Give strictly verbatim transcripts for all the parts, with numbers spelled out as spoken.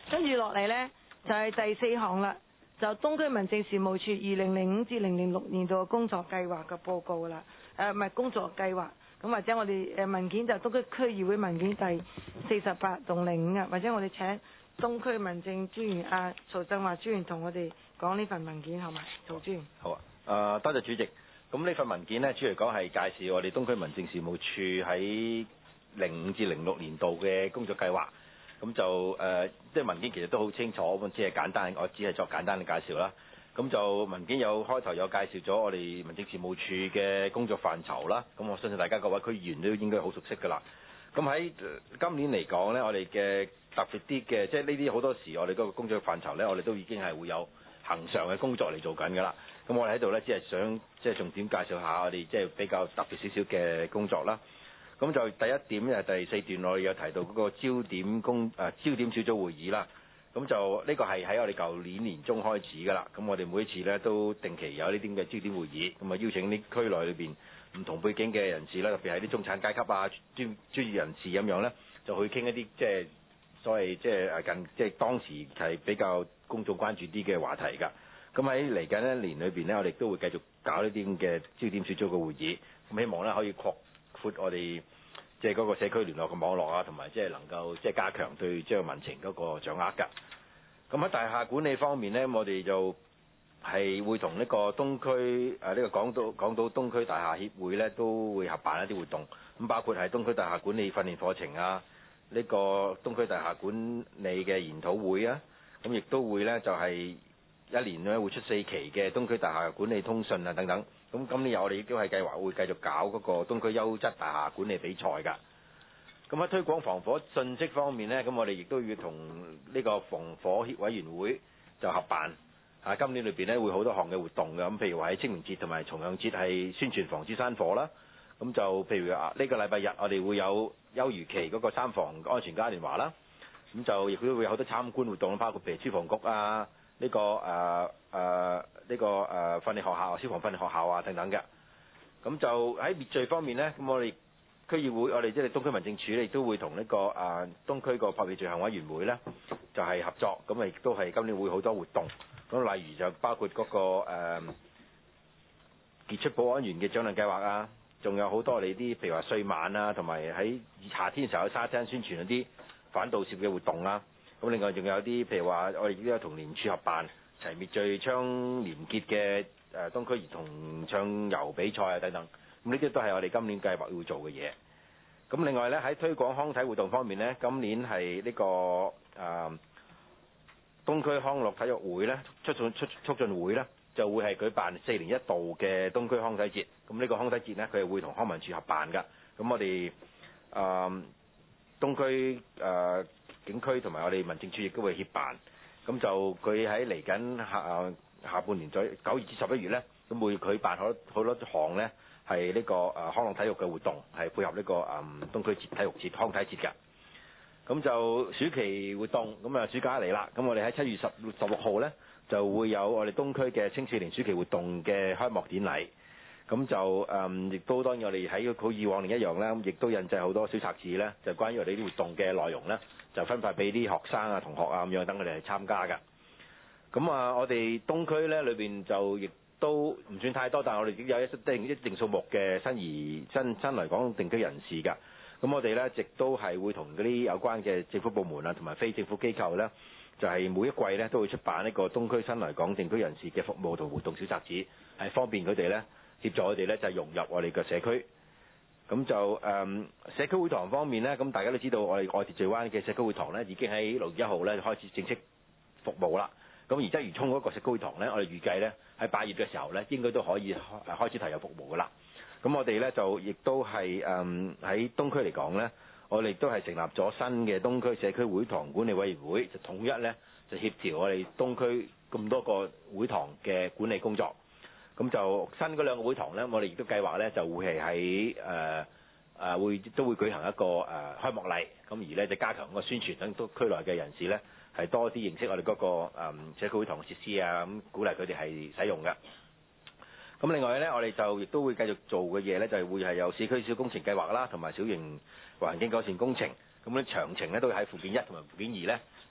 跟住落嚟呢，就係、是、第四項啦，就東區民政事務處二零零五至零零六年度嘅工作計劃嘅報告啦。誒唔係工作計劃，咁或者我哋誒文件就東區區議會文件第四十八同零五啊，或者我哋請東區民政專員阿曹振華專員同我哋講呢份文件，好嘛？曹專員。 好啊，誒、呃、多謝主席。咁呢份文件呢，主要嚟講係介紹我哋東區民政事務處喺零五至零六年度嘅工作計劃。咁就誒，即、呃、係文件其實都好清楚，咁只係簡單，我只係作簡單嘅介紹啦。咁就文件有開頭有介紹咗我哋民政事務處嘅工作範疇啦。咁我相信大家各位區議員都應該好熟悉㗎啦。咁喺今年嚟講呢，我哋嘅特別啲嘅，即係呢啲好多時我哋嗰個工作範疇呢，我哋都已經係會有恆常嘅工作嚟做緊㗎啦。咁我哋喺度呢，只係想即係重點介紹下我哋即係比較特別少少嘅工作啦。咁就第一點呢，第四段我哋有提到嗰個焦點工誒、啊、焦點小組會議啦。咁就呢個係喺我哋舊年年中開始㗎啦。咁我哋每一次呢，都定期有呢啲嘅焦點會議，咁啊邀請啲區內裏邊唔同背景嘅人士啦，特別係啲中產階級啊、專專業人士咁樣呢，就去傾一啲即係所謂即係誒近即係當時係比較公眾關注啲嘅話題㗎。咁喺嚟緊一年裏邊呢，我哋都會繼續搞呢啲咁嘅焦點小組嘅會議，咁希望呢，可以擴闊我哋即係嗰個社區聯絡嘅網絡啊，同埋即係能夠即係加強對即係民情嗰個掌握㗎。咁喺大廈管理方面呢，我哋就係會同呢個東區誒呢個港島港島東區大廈協會呢，都會合辦一啲活動，咁包括係東區大廈管理訓練課程啊，呢個東區大廈管理嘅研討會啊，咁亦都會呢，就係一年呢會出四期嘅東區大廈管理通訊啊等等。咁今年我哋亦都係計劃會繼續搞嗰個東區優質大廈管理比賽㗎。咁喺推廣防火信息方面呢，咁我哋亦都要同呢個防火協委員會就合辦。啊，今年裏邊呢會好多項嘅活動嘅，咁譬如話喺清明節同埋重陽節係宣傳防止山火啦。咁就譬如啊，呢個禮拜日我哋會有休漁期嗰個三防安全嘉年華啦。咁就亦都會有好多參觀活動，包括譬如消防局啊。呢、這個誒誒呢個誒訓練學校、消防訓練學校啊等等嘅，咁就喺滅罪方面呢，咁我哋區議會，我哋即係東區民政處咧，亦都會同呢、這個誒、啊、東區個撲滅罪行委員會呢，就係、是、合作，咁啊亦都係今年會好多活動，咁例如就包括嗰、那個誒、啊、傑出保安員嘅獎勵計劃啊，仲有好多我哋啲譬如話歲晚啊，同埋喺夏天嘅時候喺沙灘宣傳一啲反盜竊嘅活動啦。咁另外仲有啲譬如話，我哋亦都有同廉署合辦齊滅罪倡廉潔嘅誒東區兒童唱遊比賽啊等等，咁呢啲都係我哋今年計劃要做嘅嘢。咁另外呢，喺推廣康體活動方面呢，今年係呢、這個誒、呃、東區康樂體育會呢，促進促促進會呢，就會係舉辦四年一度嘅東區康體節。咁呢個康體節呢，佢係會同康文署合辦㗎。咁我哋誒、呃、東區誒。呃警區同埋我哋民政處亦都會協辦，咁就佢喺嚟緊下下半年在九月至十一月呢，咁會舉辦好好多項呢係呢個誒康樂體育嘅活動，係配合呢個誒東區節體育節康體節嘅。咁就暑期活動，咁啊暑假嚟啦，咁我哋喺七月十十六號呢，就會有我哋東區嘅青少年暑期活動嘅開幕典禮。咁就誒，亦、嗯、都當然我哋喺好以往另一樣啦，亦都印製好多小冊子呢，就關於我哋啲活動嘅內容呢，就分發俾啲學生啊、同學啊咁樣，等佢哋去參加㗎。咁啊，我哋東區呢裏邊就亦都唔算太多，但係我哋亦有一定一定數目嘅新移新新來港定居人士㗎。咁我哋呢，亦都係會同嗰啲有關嘅政府部門啊，同埋非政府機構呢，就係、是、每一季呢都會出版呢個東區新來港定居人士嘅服務同活動小冊子，係方便佢哋呢。協助我哋咧就係融入我哋嘅社區，咁就誒、嗯、社區會堂方面呢，咁大家都知道我哋愛秩序灣嘅社區會堂呢已經喺六月一號咧開始正式服務啦。咁而鰂魚涌嗰個社區會堂呢，我哋預計呢喺八月嘅時候呢應該都可以開始投入服務噶啦。咁我哋呢就亦都係誒喺東區嚟講呢，我哋都係成立咗新嘅東區社區會堂管理委員會，就統一呢就協調我哋東區咁多個會堂嘅管理工作。咁就新嗰兩個會堂呢，我哋亦都計劃呢就會係喺誒誒會都會舉行一個誒、呃、開幕禮，咁而呢就加強個宣傳，等都區內嘅人士呢係多啲認識我哋嗰、那個、呃、社區會堂嘅設施啊，咁鼓勵佢哋係使用嘅。咁另外呢，我哋就亦都會繼續做嘅嘢呢，就係、是、會係有市區小工程計劃啦，同埋小型環境改善工程。咁呢詳情呢都喺附件一同埋附件二呢，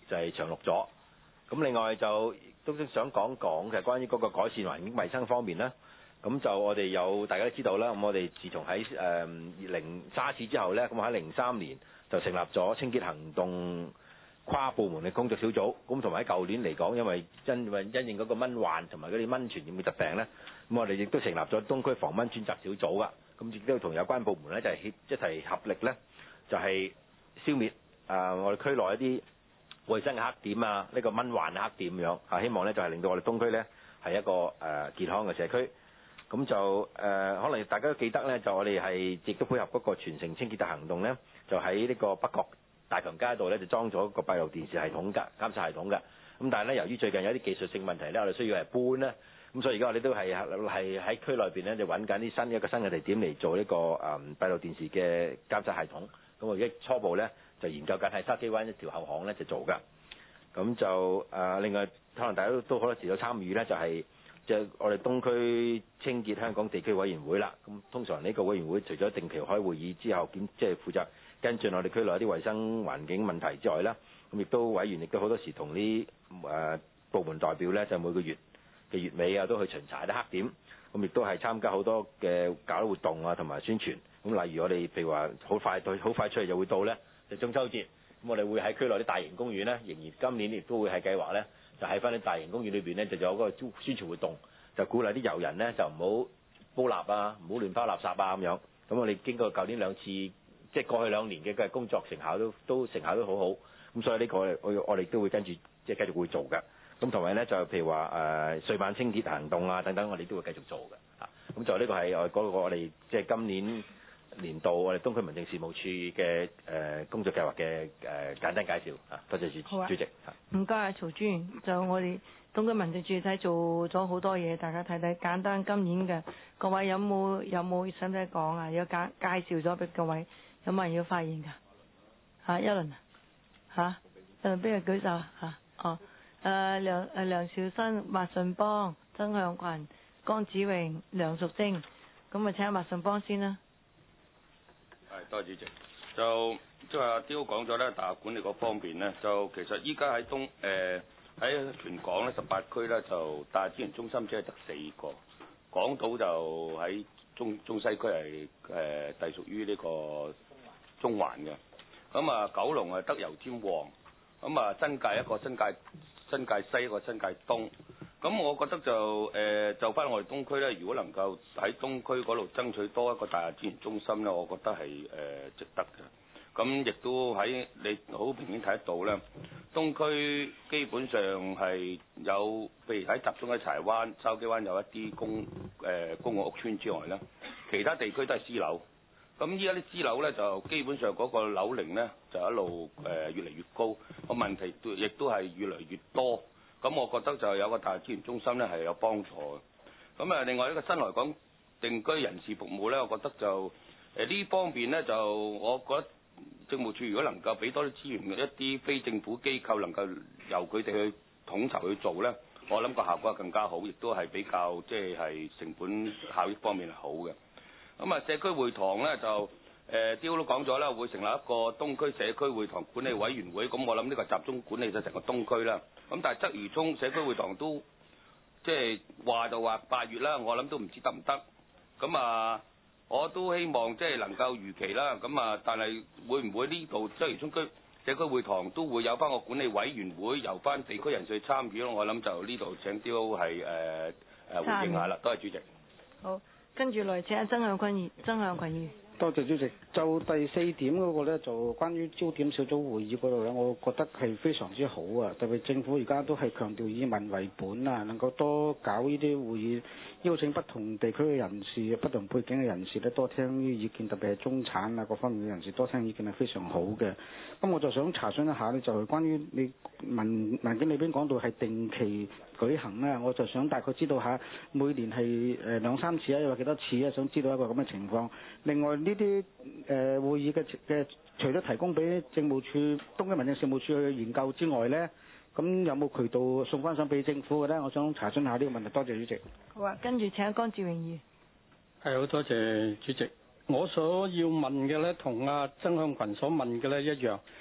就係長綠咗。咁另外就都想講講嘅關於嗰個改善環境衞生方面咧，咁就我哋有大家都知道啦，咁我哋自從喺誒零沙士之後咧，咁喺零三年就成立咗清潔行動跨部門嘅工作小組，咁同埋喺舊年嚟講，因為因因為因應嗰個蚊患同埋嗰啲蚊傳染嘅疾病咧，咁我哋亦都成立咗東區防蚊專責小組噶，咁亦都同有關部門咧就係協一齊合力咧，就係消滅啊我哋區內一啲衞生嘅黑點啊，呢、這個蚊患嘅黑點咁樣啊，希望咧就係令到我哋東區咧係一個誒、呃、健康嘅社區。咁就誒、呃、可能大家都記得咧，就我哋係亦都配合嗰個全城清潔嘅行動咧，就喺呢個北角大強街度咧就裝咗個閉路電視系統㗎，監察系統㗎。咁但係咧，由於最近有啲技術性問題咧，我哋需要係搬咧，咁所以而家我哋都係係喺區內邊咧就揾緊啲新一個新嘅地點嚟做呢、這個誒、嗯、閉路電視嘅監察系統。咁我而家初步咧就研究緊喺筲箕灣一條後巷咧就做㗎。咁就誒、呃、另外可能大家都都好多時都參與咧，就係、是。即係我哋東區清潔香港地區委員會啦，咁通常呢個委員會除咗定期開會議之後，檢即係負責跟進我哋區內一啲衞生環境問題之外啦，咁亦都委員亦都好多時同啲誒部門代表咧，就每個月嘅月尾啊，都去巡查啲黑點，咁亦都係參加好多嘅搞活動啊，同埋宣傳。咁例如我哋譬如話好快對好快出嚟就會到咧，就中秋節，咁我哋會喺區內啲大型公園咧，仍然今年亦都會係計劃咧。就喺翻啲大型公園裏邊咧，就有嗰個宣傳活動，就鼓勵啲遊人咧就唔好煲蠟啊，唔好亂拋垃圾啊咁樣。咁我哋經過舊年兩次，即係過去兩年嘅嘅工作成效都都成效都好好。咁所以呢個我我哋都會跟住即係繼續會做嘅。咁同埋咧就譬如話誒歲晚清潔行動啊等等，我哋都會繼續做嘅。啊，咁就呢個係我嗰個我哋即係今年年度我哋東區民政事務處嘅誒工作計劃嘅誒簡單介紹啊，多謝主主席。 唔該啊，曹專員，就我哋東區民政處睇做咗好多嘢，大家睇睇簡單今年嘅各位有冇有冇使唔使講啊？有介介紹咗俾各位，有冇人要發言㗎？嚇一輪嚇，誒邊個舉手啊？嚇哦誒梁誒梁兆新、麥順邦、曾向群、江子榮、梁淑貞，咁啊請阿麥順邦先啦。 係，多謝主席。就即係阿刁講咗咧，大廈管理嗰方面咧，就其實依家喺東誒喺全港咧十八區咧，就大廈資源中心只係得四個，港島就喺中中西區係誒隸屬於呢個中環嘅，咁啊九龍係得油尖旺，咁啊新界一個新界新界西一個新界東。咁我覺得就誒、呃、就翻我哋東區咧，如果能夠喺東區嗰度爭取多一個大廈資源中心咧，我覺得係誒、呃、值得嘅。咁亦都喺你好明顯睇得到咧，東區基本上係有，譬如喺集中喺柴灣、筲箕灣有一啲公誒、呃、公共屋邨之外咧，其他地區都係私樓。咁依家啲私樓咧就基本上嗰個樓齡咧就一路誒、呃、越嚟越高，個問題都亦都係越嚟越多。咁我覺得就有個大廈資源中心咧係有幫助嘅。咁啊，另外一個新來港定居人士服務咧，我覺得就誒呢方面咧就我覺得政務處如果能夠俾多啲資源，一啲非政府機構能夠由佢哋去統籌去做咧，我諗個效果更加好，亦都係比較即係係成本效益方面係好嘅。咁啊，社區會堂咧就誒刁都講咗啦，會成立一個東區社區會堂管理委員會，咁我諗呢個集中管理咗成個東區啦。咁但係鰂魚涌社區會堂都即係話就話八月啦，我諗都唔知得唔得。咁啊，我都希望即係能夠如期啦。咁啊，但係會唔會呢度鰂魚涌區社區會堂都會有翻個管理委員會，由翻地區人士去參與咯？我諗就呢度請刁係誒誒回應下啦。多謝主席。 好，跟住來請阿曾向群議曾向群議員。 多謝主席。就第四點嗰個咧，就關於焦點小組會議嗰度咧，我覺得係非常之好啊！特別政府而家都係強調以民為本啊，能夠多搞呢啲會議，邀請不同地區嘅人士、不同背景嘅人士咧，多聽啲意見，特別係中產啊各方面嘅人士多聽意見係非常好嘅。咁我就想查詢一下咧，就係關於你文文件裏邊講到係定期舉行咧，我就想大概知道下每年係誒兩三次啊，又或幾多次啊，想知道一個咁嘅情況。另外呢啲誒會議嘅嘅，除咗提供俾政務處東區民政事務處去研究之外咧，咁有冇渠道送翻上俾政府嘅咧？我想查詢下呢個問題。多謝主席。 好啊，跟住請江志榮議員。 係，好多謝主席。我所要問嘅咧，同阿曾向群所問嘅咧一樣，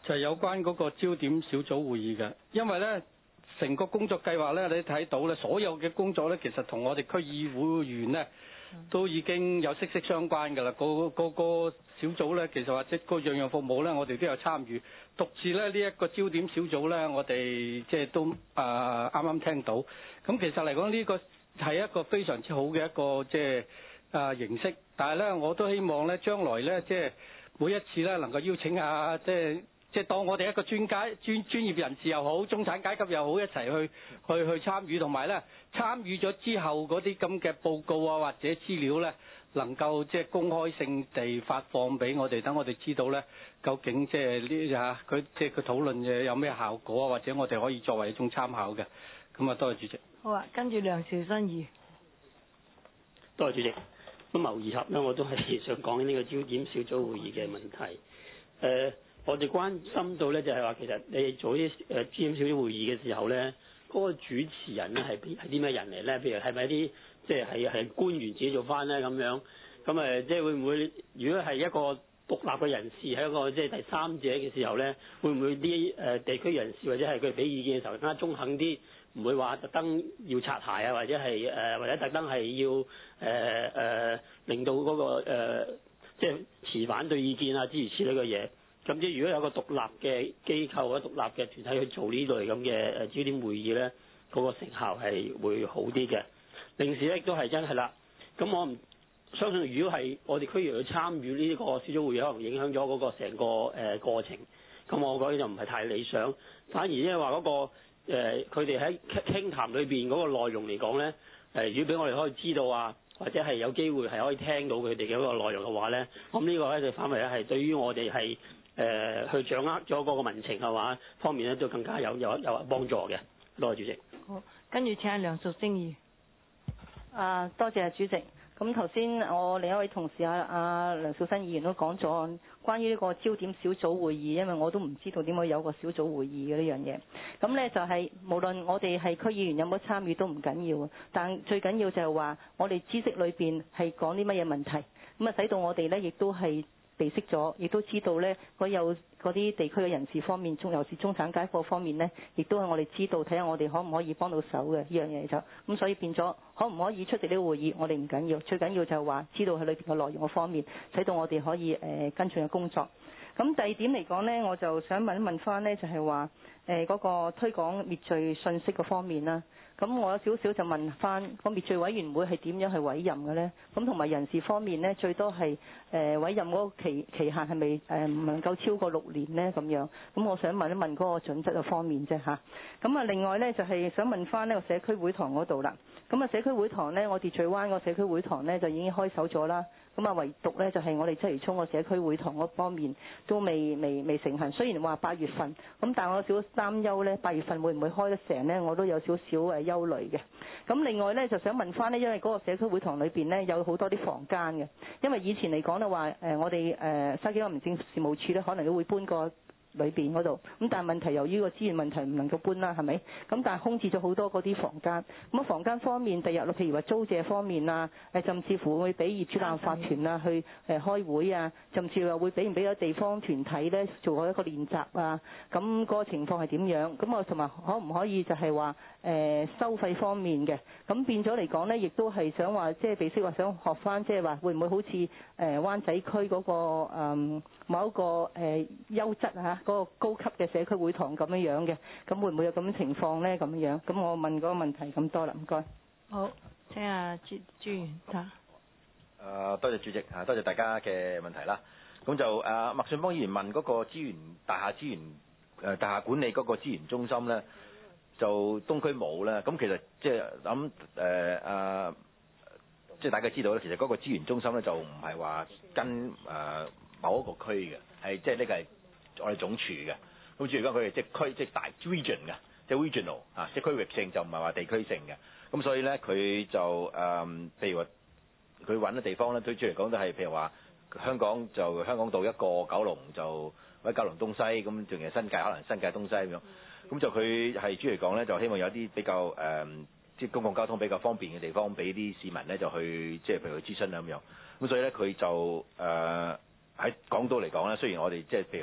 就係有關嗰個焦點小組會議嘅，因為咧成個工作計劃咧，你睇到咧所有嘅工作咧，其實同我哋區議會員咧都已經有息息相關㗎啦。個個個小組咧，其實或者個樣樣服務咧，我哋都有參與。獨自咧呢一個焦點小組咧，我哋即係都啊啱啱聽到。咁其實嚟講呢個係一個非常之好嘅一個即係啊形式，但係咧我都希望咧將來咧即係每一次咧能夠邀請下即係即係當我哋一個專家專專業人士又好，中產階級又好，一齊去去去參與，同埋咧參與咗之後嗰啲咁嘅報告啊或者資料咧，能夠即係公開性地發放俾我哋，等我哋知道咧究竟即係呢嚇佢即係佢討論嘅有咩效果啊，或者我哋可以作為一種參考嘅。咁啊，多謝主席。 好啊，跟住梁兆新議員。 多謝主席。咁謀二合咧，我都係想講呢個焦點小組會議嘅問題。誒、呃，我哋關心到咧就係話，其實你做啲誒焦點小組會議嘅時候咧，嗰、那個主持人咧係係啲咩人嚟咧？譬如係咪一啲即係係係官員自己做翻咧咁樣？咁誒，即係會唔會？如果係一個獨立嘅人士，係一個即係第三者嘅時候咧，會唔會啲誒地區人士或者係佢哋俾意見嘅時候更加中肯啲？唔會話特登要擦鞋啊，或者係誒、呃，或者特登係要誒誒、呃呃，令到嗰、那個、呃、即係持反對意見啊，諸如此類嘅嘢。咁即係如果有個獨立嘅機構或者獨立嘅團體去做呢類咁嘅誒焦點會議咧，嗰、那個成效係會好啲嘅。另時咧亦都係真係啦。咁我唔相信，如果係我哋區議員去參與呢個小組會議，可能影響咗嗰個成個誒、呃、過程。咁我覺得就唔係太理想，反而因為話嗰個。誒佢哋喺傾談裏邊嗰個內容嚟講咧，誒、呃、如果俾我哋可以知道啊，或者係有機會係可以聽到佢哋嘅嗰個內容嘅話咧，咁呢個咧就反為咧係對於我哋係誒去掌握咗嗰個民情嘅話方面咧，都更加有有有幫助嘅。多謝主席。 好，跟住請梁淑貞議員。 啊，多謝主席。咁頭先我另一位同事啊啊梁兆新議員都講咗關於呢個焦點小組會議，因為我都唔知道點解有個小組會議嘅呢樣嘢。咁呢就係、是、無論我哋係區議員有冇參與都唔緊要，但最緊要就係話我哋知識裏邊係講啲乜嘢問題，咁啊使到我哋呢亦都係備識咗，亦都知道呢嗰有嗰啲地區嘅人士方面，中尤其是中產階級方面呢，亦都係我哋知道，睇下我哋可唔可以幫到手嘅呢樣嘢就咁，所以變咗可唔可以出席呢個會議，我哋唔緊要，最緊要就係話知道佢裏邊嘅內容嘅方面，使到我哋可以誒、呃、跟進嘅工作。咁第二點嚟講呢，我就想問一問翻呢，就係話誒嗰個推廣滅罪信息嘅方面啦。咁我有少少就問翻個滅罪委員會係點樣去委任嘅呢？咁同埋人事方面呢，最多係誒、呃、委任嗰個期期限係咪誒唔能夠超過六年呢？咁樣，咁我想問一問嗰個準則嘅方面啫嚇。咁啊，另外呢，就係、是、想問翻呢個社區會堂嗰度啦。咁啊，社區會堂呢，我哋荃灣個社區會堂呢，就已經開手咗啦。咁啊，唯獨呢，就係、是、我哋鰂魚涌個社區會堂嗰方面都未未未成行。雖然話八月份，咁但係我有少少擔憂呢，八月份會唔會開得成呢？我都有少少誒憂慮嘅。咁另外呢，就想問翻呢，因為嗰個社區會堂裏邊呢，有好多啲房間嘅，因為以前嚟講呢話誒，我哋誒筲箕灣民政事務處呢，可能都會搬過裏邊嗰度，咁但係問題由於個資源問題唔能夠搬啦，係咪？咁但係空置咗好多嗰啲房間。咁啊房間方面，第日譬如話租借方面啊，誒甚至乎會俾業主立案法團啊去誒開會啊，甚至話會俾唔俾咗地方團體咧做一個練習啊，咁嗰個情況係點樣？咁我同埋可唔可以就係話誒收費方面嘅？咁變咗嚟講咧，亦都係想話即係俾識話想學翻，即係話會唔會好似誒灣仔區嗰個誒某一個誒優質嚇？嗰個高級嘅社區會堂咁樣樣嘅，咁會唔會有咁嘅情況咧？咁樣，咁我問嗰個問題咁多啦，唔該。 好，請阿朱朱議員答。 誒，多謝主席啊，多謝大家嘅問題啦。咁就誒麥順邦議員問嗰個資源大廈資源誒大廈管理嗰個資源中心咧，就東區冇咧。咁其實即係諗誒誒，即係大家知道咧，其實嗰個資源中心咧就唔係話跟誒某一個區嘅，係即係呢個係我哋總署嘅，咁主要講佢哋即係區即係大 region 嘅，即係 regional 啊，即係區域性就唔係話地區性嘅。咁所以咧佢就誒、嗯，譬如話佢揾嘅地方咧，對主嚟講都係譬如話香港就香港島一個，九龍就或者九龍東西，咁仲有新界可能新界東西咁樣。咁就佢係主嚟講咧，就希望有啲比較誒、嗯，即係公共交通比較方便嘅地方，俾啲市民咧就去即係譬如去諮詢啊咁樣。咁所以咧佢就誒喺港島嚟講咧，雖然我哋即係譬如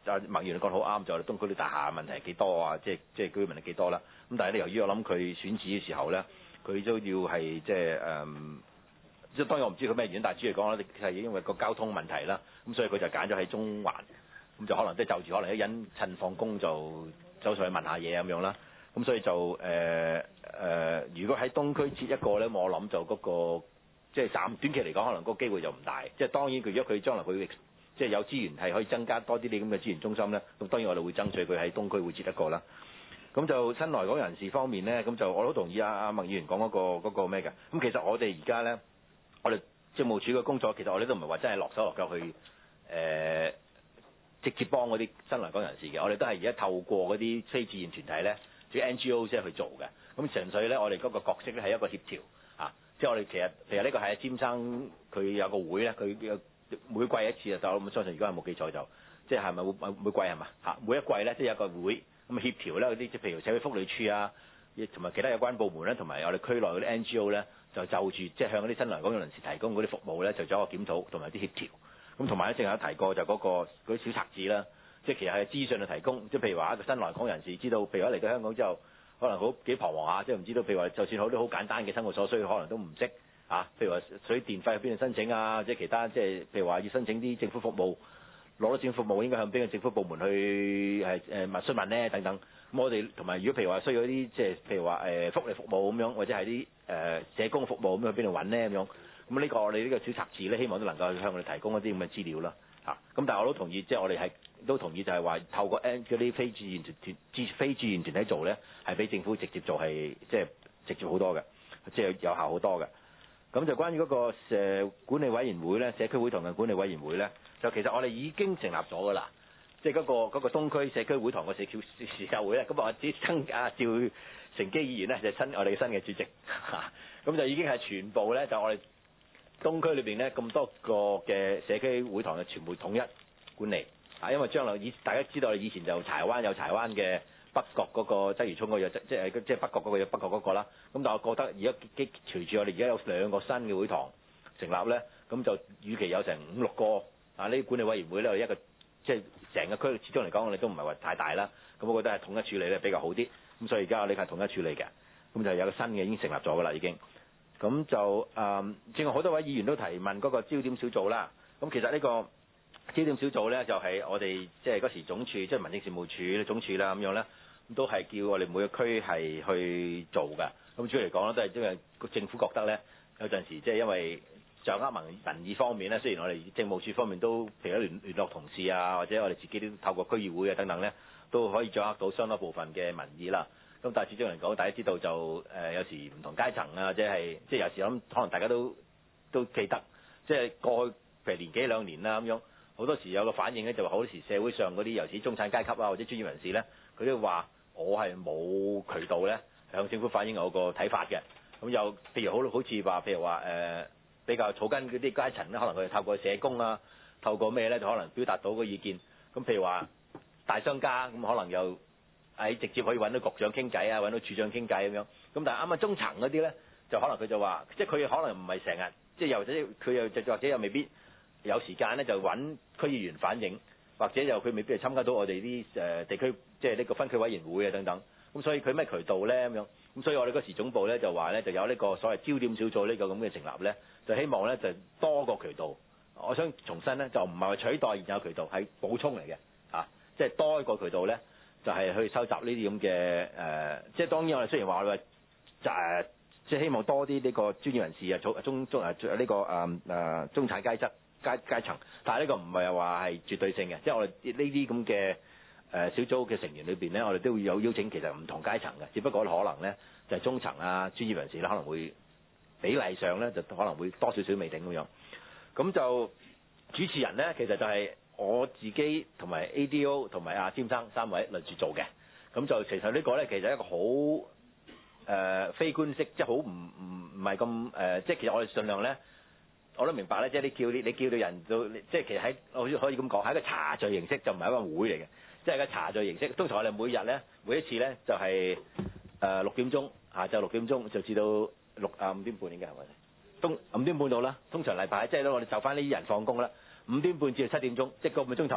啊麥議員講得好啱，就係東區啲大廈問題係幾多啊？即係即係居民係幾多啦？咁但係咧，由於我諗佢選址嘅時候咧，佢都要係即係誒，即係當然我唔知佢咩原因，但係主要嚟講咧係因為個交通問題啦。咁所以佢就揀咗喺中環，咁就可能即係就住可能一人趁放工就走上去問下嘢咁樣啦。咁所以就誒誒、呃呃，如果喺東區設一個咧，我諗就嗰、那個即係暫短期嚟講，可能個機會就唔大。即係當然佢如果佢將來佢即係有資源係可以增加多啲啲咁嘅資源中心咧，咁當然我哋會爭取佢喺東區會設一個啦。咁就新來港人士方面咧，咁就我都同意阿阿麥議員講嗰、那個嗰咩嘅。咁其實我哋而家咧，我哋政務處嘅工作其實我哋都唔係話真係落手落腳去誒、呃、直接幫嗰啲新來港人士嘅，我哋都係而家透過嗰啲非自願團體咧。啲 N G O 先去做嘅，咁純粹咧，我哋嗰個角色咧係一個協調啊，即係我哋其實其實呢個係詹生佢有個會咧，佢有每季一次啊，但我相信如果係冇記錯就，即係係咪每每季係嘛嚇？每一季咧都有一個會咁協調咧嗰啲，即係譬如社會福利處啊，同埋其他有關部門咧，同埋我哋區內嗰啲 N G O 咧，就就住即係向嗰啲新來港人士提供嗰啲服務咧，就做一個檢討同埋啲協調。咁同埋咧，正有提過就嗰、嗰個嗰啲小冊子啦。即係其實係資訊嘅提供，即係譬如話一個新來港人士知道，譬如話嚟到香港之後，可能好幾彷徨下，即係唔知道，譬如話就算好多好簡單嘅生活所需，可能都唔識啊。譬如話水電費去邊度申請啊，即係其他即係譬如話要申請啲政府服務，攞到政府服務應該向邊個政府部門去係誒問詢問咧等等。咁我哋同埋如果譬如話需要啲即係譬如話誒福利服務咁樣，或者係啲誒社工服務咁樣去邊度揾咧咁樣。咁呢個我哋呢個小冊子咧，希望都能夠向我哋提供一啲咁嘅資料啦。嚇、啊，咁但係我都同意，即係我哋係。都同意就係話透過 N 嗰啲非自願團團非自願團體做咧，係比政府直接做係即係直接好多嘅，即係有效好多嘅。咁就關於嗰個誒管理委員會咧，社區會堂嘅管理委員會咧，就其實我哋已經成立咗㗎啦。即係嗰個嗰個東區社區會堂嘅社區事務會咧，咁我只新啊趙成基議員咧就係新我哋嘅新嘅主席嚇，咁就已經係全部咧就我哋東區裏邊咧咁多個嘅社區會堂嘅全部統一管理。啊，因為將來以大家知道，以前就柴灣有柴灣嘅北角嗰個鰂魚涌嗰個，即即係即係北角嗰個有北角嗰個啦。咁但係我覺得而家激隨住我哋而家有兩個新嘅會堂成立咧，咁就與其有成五六個啊呢啲管理委員會咧，一個即係成個區始終嚟講，我哋都唔係話太大啦。咁我覺得係統一處理咧比較好啲。咁所以而家我哋係統一處理嘅。咁就有個新嘅已經成立咗㗎啦，已經。咁就誒，正好好多位議員都提問嗰個焦點小組啦。咁其實呢個焦點小組咧就係、是、我哋即係嗰時總署，即係民政事務處總署啦咁樣咧，都係叫我哋每個區係去做㗎。咁主要嚟講咧，都係因為政府覺得咧，有陣時即係因為掌握民民意方面咧，雖然我哋政務處方面都譬如聯聯絡同事啊，或者我哋自己都透過區議會啊等等咧，都可以掌握到相當部分嘅民意啦。咁但係始終嚟講，大家知道就誒、呃、有時唔同階層啊，或者係即係有時諗可能大家都都記得，即係過去譬如年幾兩年啦咁樣。好多時有個反應咧，就話好多時社會上嗰啲尤其中產階級啊，或者專業人士咧，佢都話我係冇渠道咧向政府反映我個睇法嘅。咁又譬如好好似話，譬如話誒、呃、比較草根嗰啲階層咧，可能佢哋透過社工啊，透過咩咧，就可能表達到個意見。咁譬如話大商家咁，可能又喺直接可以揾到局長傾偈啊，揾到處長傾偈咁樣。咁但係啱啱中層嗰啲咧，就可能佢就話，即係佢可能唔係成日，即係又或者佢又或者又未必。有時間咧就揾區議員反映，或者又佢未必係參加到我哋啲誒地區，即係呢個分區委員會啊等等。咁所以佢咩渠道咧咁樣？咁所以我哋嗰時總部咧就話咧就有呢個所謂焦點小組呢個咁嘅成立咧，就希望咧就多個渠道。我想重申咧就唔係話取代現有渠道，係補充嚟嘅嚇，即係多一個渠道咧就係去收集呢啲咁嘅誒，即係當然我哋雖然話我哋就誒即係希望多啲呢個專業人士啊，中中誒呢個誒誒中產階級。階階層，但係呢個唔係話係絕對性嘅，即係我哋呢啲咁嘅誒小組嘅成員裏邊咧，我哋都會有邀請其實唔同階層嘅，只不過可能咧就係中層啊、專業人士咧可能會比例上咧就可能會多少少未定咁樣。咁就主持人咧，其實就係我自己同埋 A D O 同埋阿詹生三位輪住做嘅。咁就其實呢個咧其實係一個好誒、呃、非官式，即係好唔唔唔係咁誒，即係其實我哋盡量咧。我都明白咧，即係你叫你你叫到人到，即係其實喺好似可以咁講，係一個茶敘形式，就唔係一個會嚟嘅，即係個茶敘形式。通常我哋每日咧，每一次咧就係誒六點鐘，下晝六點鐘就至到六啊五點半應該係咪？東五點半到啦。通常例牌即係咧，我哋就翻呢啲人放工啦，五點半至到七點鐘，即係個半鐘頭。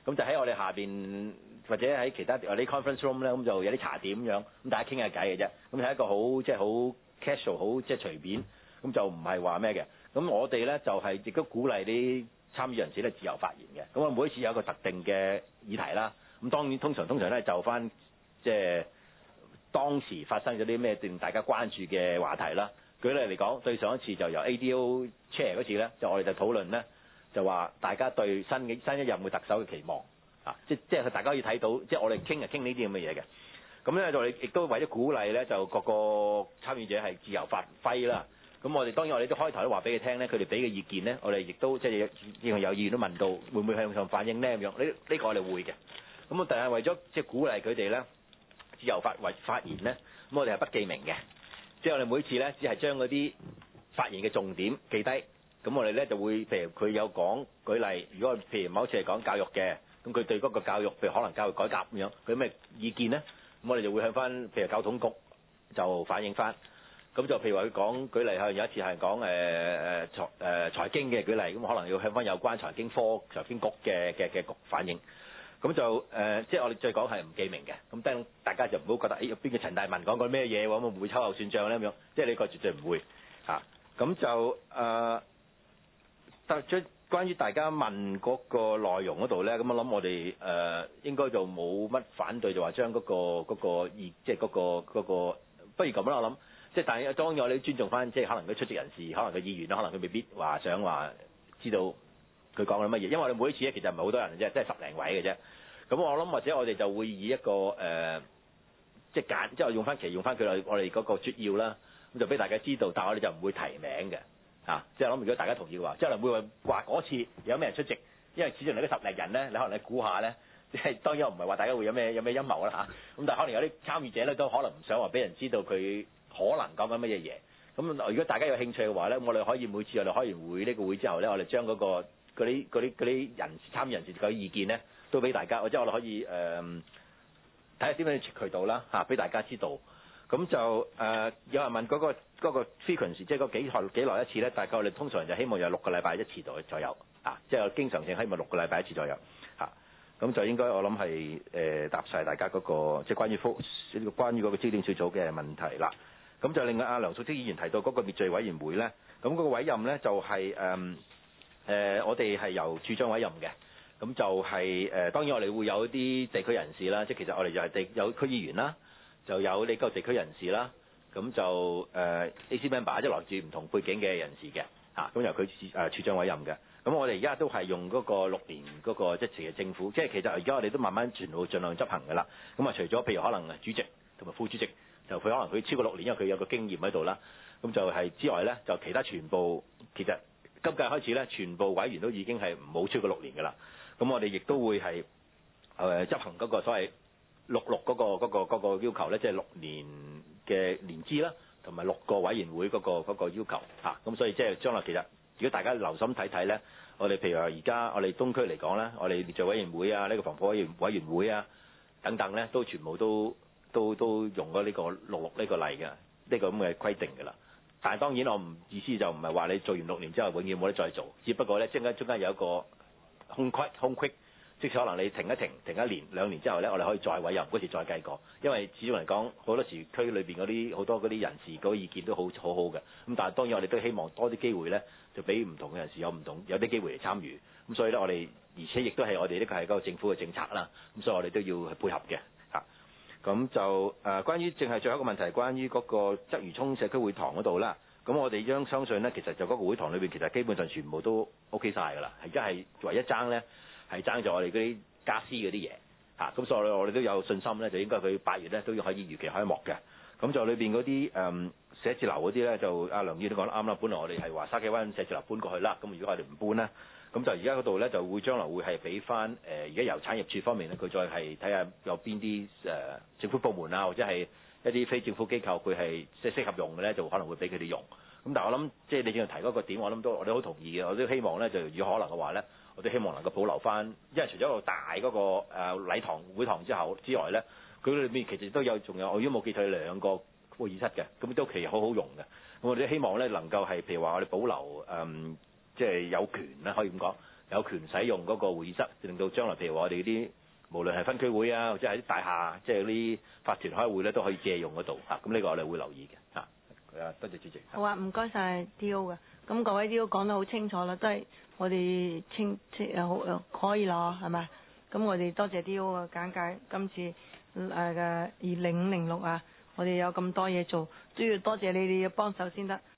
咁就喺我哋下邊或者喺其他我啲 conference room 咧，咁就有啲茶點咁樣，咁大家傾下偈嘅啫。咁係一個好即係好 casual，好即係隨便，咁就唔係話咩嘅。咁我哋咧就係亦都鼓勵啲參與人士咧自由發言嘅。咁我每一次有一個特定嘅議題啦。咁當然通常通常咧就翻即係當時發生咗啲咩令大家關注嘅話題啦。舉例嚟講，對上一次就由 A D O Chair 嗰次咧，就我哋就討論咧，就話大家對新嘅新一任嘅特首嘅期望啊，即即係大家可以睇到，即係我哋傾係傾呢啲咁嘅嘢嘅。咁咧就我哋亦都為咗鼓勵咧，就各個參與者係自由發揮啦。咁我哋當然我哋都開頭都話俾佢聽咧，佢哋俾嘅意見咧，我哋亦都即係因為有議員都問到會唔會向上反映咧咁樣，呢、呢、呢個我哋會嘅。咁啊，但係為咗即係鼓勵佢哋咧自由發為發言咧，咁我哋係不記名嘅，即係我哋每次咧只係將嗰啲發言嘅重點記低。咁我哋咧就會譬如佢有講舉例，如果譬如某次係講教育嘅，咁佢對嗰個教育譬如可能教育改革咁樣，佢有咩意見咧？咁我哋就會向翻譬如交通局就反映翻。咁就譬如話佢講舉例，可能有一次係講誒誒財誒財經嘅舉例，咁可能要向翻有關財經科財經局嘅嘅嘅局反映。咁就誒、呃，即係我哋再講係唔記名嘅。咁等大家就唔好覺得誒邊個陳大文講過咩嘢喎，咁會唔會秋後算賬咧咁樣？即係呢個絕對唔會嚇。咁、啊、就誒，但係關於大家問嗰個內容嗰度咧，咁我諗我哋誒、呃、應該就冇乜反對，就話將嗰個嗰、嗰個即係嗰個嗰、嗰個，不如咁啦，我諗。即係，但係當然我哋尊重翻，即係可能佢出席人士，可能佢議員啦，可能佢未必話想話知道佢講緊乜嘢，因為我哋每一次咧其實唔係好多人嘅啫，即係十零位嘅啫。咁我諗或者我哋就會以一個誒、呃，即係簡，即係用翻其實用翻佢我哋嗰個摘要啦，咁就俾大家知道，但係我哋就唔會提名嘅，啊，即係我諗如果大家同意嘅話，即係可能會話嗰次有咩人出席，因為始終你嗰十零人咧，你可能你估下咧，即係當然我唔係話大家會有咩有咩陰謀啦嚇，咁但係可能有啲參與者咧都可能唔想話俾人知道佢可能講緊乜嘢嘢，咁如果大家有興趣嘅話咧，我哋可以每次我哋開完會呢個會之後咧，我哋將嗰個嗰啲嗰啲嗰啲人士參與人士嘅意見咧，都俾大家，或者我哋可以誒睇下點樣渠道啦嚇，俾大家知道。咁就誒、呃、有人問嗰、嗰個嗰、嗰個 frequency，即係嗰幾耐幾耐一次咧？大概我哋通常就希望有六個禮拜一次左左右啊，即係經常性希望六個禮拜一次左右嚇。咁、啊、就應該我諗係誒答晒大家嗰、嗰個即係關於科呢個關於嗰個焦點小組嘅問題啦。咁就另外阿梁淑芬議員提到嗰個滅罪委員會咧，咁嗰個委任咧就係誒誒我哋係由處長委任嘅，咁就係、是、誒、呃、當然我哋會有啲地區人士啦，即係其實我哋就係地有區議員啦，就有呢個地區人士啦，咁就誒、呃、A C member 即係來自唔同背景嘅人士嘅嚇，咁、啊、由佢誒處長委任嘅，咁我哋而家都係用嗰個六年嗰、那個即係其實政府，即係其實而家我哋都慢慢全部盡量執行㗎啦，咁啊除咗譬如可能主席同埋副主席。就佢可能佢超過六年，因為佢有個經驗喺度啦。咁就係之外咧，就其他全部其實今屆開始咧，全部委員都已經係唔好超過六年㗎啦。咁我哋亦都會係誒、呃、執行嗰個所謂六六嗰個嗰、嗰個嗰個要求咧，即係六年嘅年資啦，同埋六個委員會嗰、嗰個嗰個要求嚇。咁、啊、所以即係將來其實如果大家留心睇睇咧，我哋譬如話而家我哋東區嚟講咧，我哋列罪委員會啊，呢、呢個防火委員委員會啊等等咧，都全部都。都都用咗呢個六六呢個例嘅呢個咁嘅規定㗎啦。但係當然我唔意思就唔係話你做完六年之後永遠冇得再做，只不過咧中間中間有一個空隙空隙，即使可能你停一停停一年兩年之後咧，我哋可以再委任嗰時再計過。因為始終嚟講好多時區裏邊嗰啲好多嗰啲人士嗰個意見都好好好嘅。咁但係當然我哋都希望多啲機會咧，就俾唔同嘅人士有唔同有啲機會嚟參與。咁所以咧我哋而且亦都係我哋呢個係嗰個政府嘅政策啦。咁所以我哋都要去配合嘅。咁就誒、呃，關於淨係最後一個問題，關於嗰個鰂魚涌社區會堂嗰度啦。咁我哋將相信咧，其實就嗰個會堂裏邊，其實基本上全部都 OK 晒㗎啦。而家係唯一爭咧，係爭咗我哋嗰啲傢俬嗰啲嘢嚇。咁、啊、所以我哋都有信心咧，就應該佢八月咧都要可以如期開幕嘅。咁就裏邊嗰啲誒寫字樓嗰啲咧，就阿梁議員都講得啱啦。本來我哋係話筲箕灣寫字樓搬過去啦，咁如果我哋唔搬咧，咁就而家嗰度咧就會將來會係俾翻誒而家由產業署方面咧，佢再係睇下有邊啲誒政府部門啊，或者係一啲非政府機構，佢係即係適合用嘅咧，就可能會俾佢哋用。咁但係我諗即係你正話提嗰個點，我諗都我哋好同意嘅。我都希望咧就如果可能嘅話咧，我都希望能夠保留翻，因為除咗個大嗰個誒禮堂會堂之後之外咧，佢裏面其實都有仲有我如果冇記錯兩個會議室嘅，咁都其實好好用嘅。咁我哋希望咧能夠係譬如話我哋保留誒。嗯即係有權啦，可以咁講， 有權使用嗰個會議室，令到將來譬如話我哋啲無論係分區會啊，或者係啲大廈，即係啲法團開會咧，都可以借用嗰度嚇。咁呢個我哋會留意嘅嚇。啊，多謝主席。 好啊，唔該晒 D O 嘅。咁各位 D O 講得好清楚啦，都係我哋清清誒好可以啦，係咪？咁我哋多謝 D O 嘅簡介，今次誒嘅二零五零六啊，我哋有咁多嘢做，都要多謝你哋嘅幫手先得。